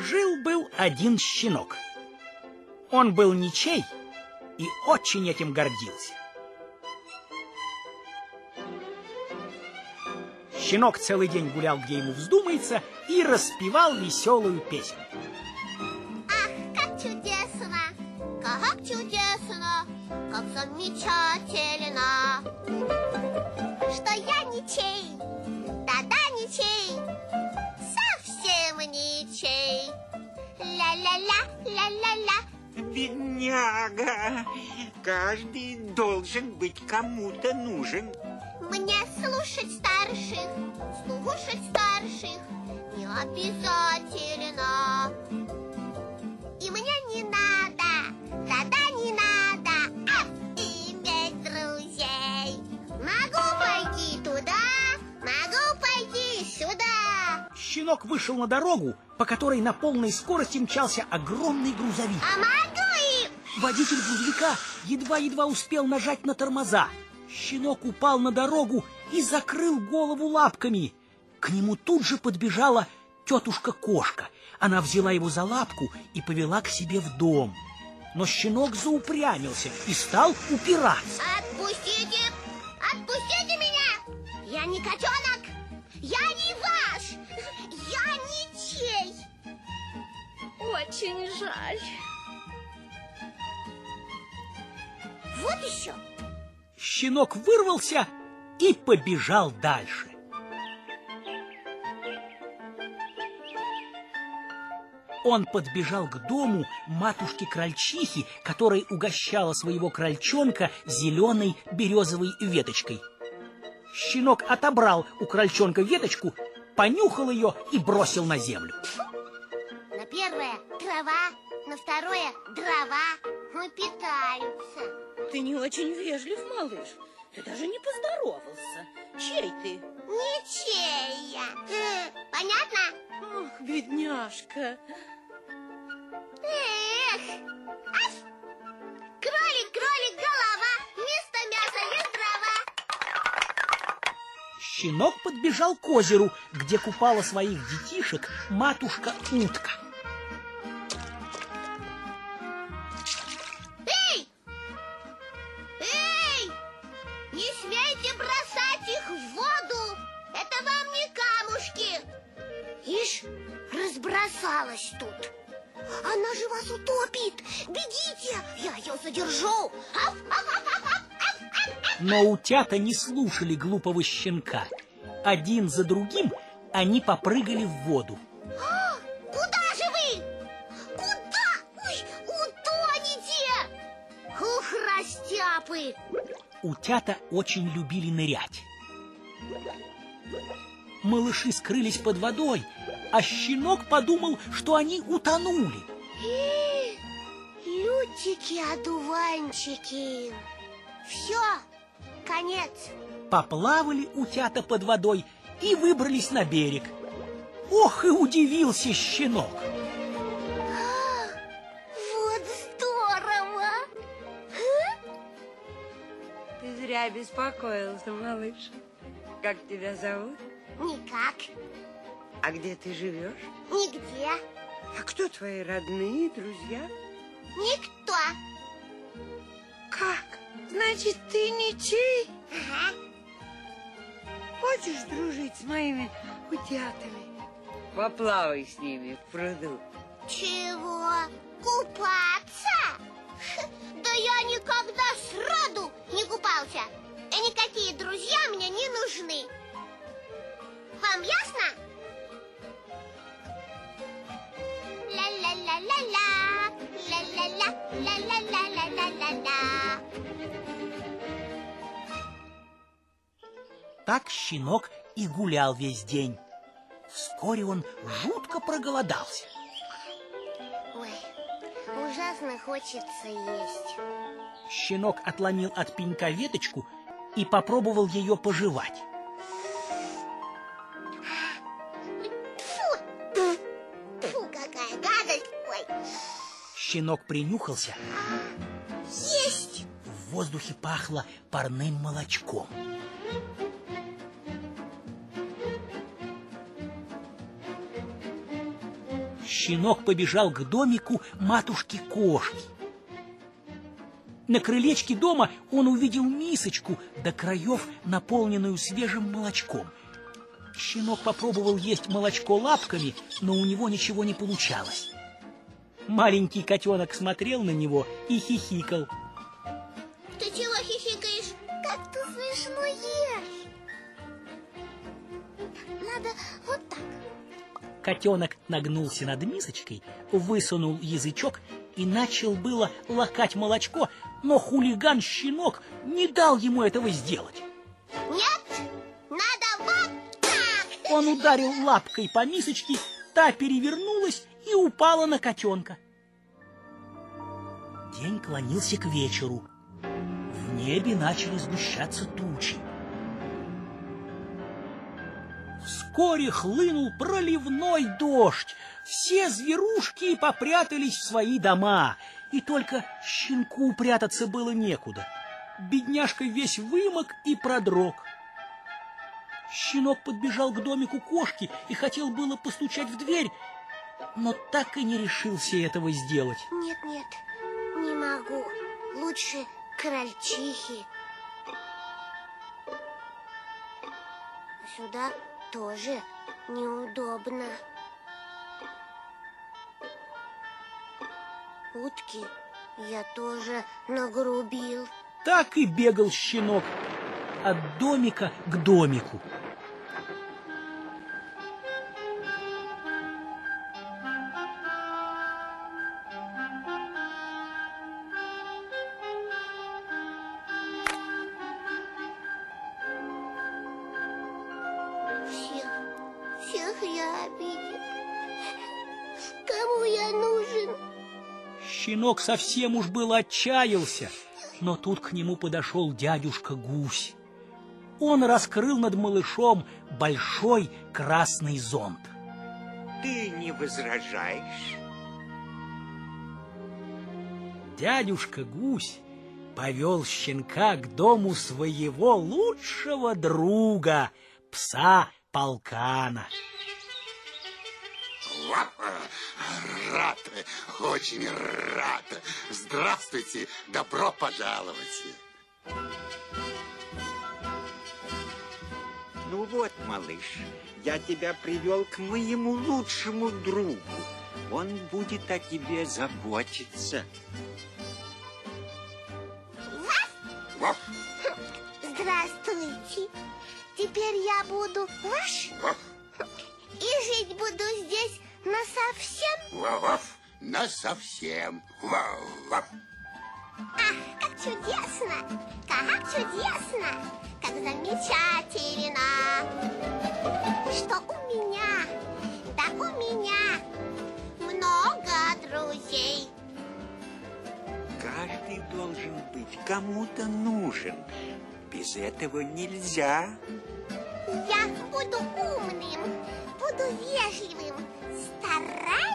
Жил-был один щенок. Он был ничей и очень этим гордился. Щенок целый день гулял, где ему вздумается, и распевал веселую песню. Ах, как чудесно, как чудесно, как замечательно, что я ничей, да-да, ничей, совсем ничей. Ля-ля-ля, ля-ля-ля. Бедняга, каждый должен быть кому-то нужен. Мне слушать старших не обязательно. И мне не надо, да-да, не надо иметь друзей. Могу пойти туда, могу пойти сюда. Щенок вышел на дорогу, по которой на полной скорости мчался огромный грузовик. А могу и... Водитель грузовика едва-едва успел нажать на тормоза. Щенок упал на дорогу и закрыл голову лапками. К нему тут же подбежала тетушка-кошка. Она взяла его за лапку и повела к себе в дом. Но щенок заупрямился и стал упираться. Отпустите! Отпустите меня! Я не котенок! Я не ваш! Я ничей! Очень жаль. Вот еще! Щенок вырвался и побежал дальше. Он подбежал к дому матушки-крольчихи, которая угощала своего крольчонка зеленой березовой веточкой. Щенок отобрал у крольчонка веточку, понюхал ее и бросил на землю. На первое трава, на второе дрова. Мы питаются. Ты не очень вежлив, малыш. Ты даже не поздоровался. Чей ты? Ничея. Понятно? Ох, бедняжка. Эх! Ась! Кролик, кролик, голова. Вместо мяса есть трава. Щенок подбежал к озеру, где купала своих детишек матушка-утка. Эй! Эй! Не смейте бросать их в воду! Это вам не камушки! Ишь, разбросалась тут. Она же вас утопит! Бегите! Я ее задержу! Аф, аф, аф, аф, аф, аф, аф. Но утята не слушали глупого щенка. Один за другим они попрыгали в воду. Куда же вы? Куда? Ой, утонете! Ух, растяпы! Утята очень любили нырять. Малыши скрылись под водой, а щенок подумал, что они утонули. Лютики-одуванчики. Все, конец. Поплавали утята под водой и выбрались на берег. Ох, и удивился щенок. Вот здорово! Ты зря беспокоился, малыш. Как тебя зовут? Никак, А где ты живешь? нигде, А кто твои родные, друзья? никто. Как? Значит, ты ничей? Ага. Хочешь дружить с моими утятами? Поплавай с ними в пруду. Чего? Купаться? Да я никогда сроду не купался. И никакие друзья мне не нужны. Вам ясно? Ля-ля-ля-ля-ля, ля-ля-ля, ля-ля-ля-ля-ля-ля-ля. Так щенок и гулял весь день. Вскоре он жутко проголодался. Ой, ужасно хочется есть. Щенок отломил от пенька веточку и попробовал ее пожевать. Фу, какая гадость! Ой, Щенок принюхался. есть! В воздухе пахло парным молочком. Щенок побежал к домику матушки-кошки. На крылечке дома он увидел мисочку до краев, наполненную свежим молочком. Щенок попробовал есть молочко лапками, но у него ничего не получалось. Маленький котенок смотрел на него и хихикал. Ты чего хихикаешь? Как ты смешно ешь. Надо вот так. Котенок нагнулся над мисочкой, высунул язычок и начал было лакать молочко, но хулиган-щенок не дал ему этого сделать. Нет, надо вот так. Он ударил лапкой по мисочке, та перевернулась и упала на котенка. День клонился к вечеру. В небе начали сгущаться тучи. Вскоре хлынул проливной дождь. Все зверушки попрятались в свои дома, и только щенку прятаться было некуда. Бедняжка весь вымок и продрог. Щенок подбежал к домику кошки и хотел было постучать в дверь, но так и не решился этого сделать. Нет, не могу. Лучше крольчихи. Сюда тоже неудобно. Утки я тоже нагрубил. Так и бегал щенок от домика к домику. Всех я обидел. Кому я нужен? Щенок совсем уж был отчаялся, но тут к нему подошел дядюшка Гусь. Он раскрыл над малышом большой красный зонт. Ты не возражаешь? Дядюшка Гусь повел щенка к дому своего лучшего друга, пса Полкана. Рад, очень рад. Здравствуйте, добро пожаловать. Ну вот, малыш, я тебя привел к моему лучшему другу. Он будет о тебе заботиться. Здравствуйте. Теперь я буду ваш? И жить буду здесь насовсем? Насовсем. Ах, как чудесно! Как чудесно! Как замечательно! Что у меня? Да у меня много друзей. Каждый должен быть кому-то нужен. Без этого нельзя. Я буду умным, буду вежливым, старательным.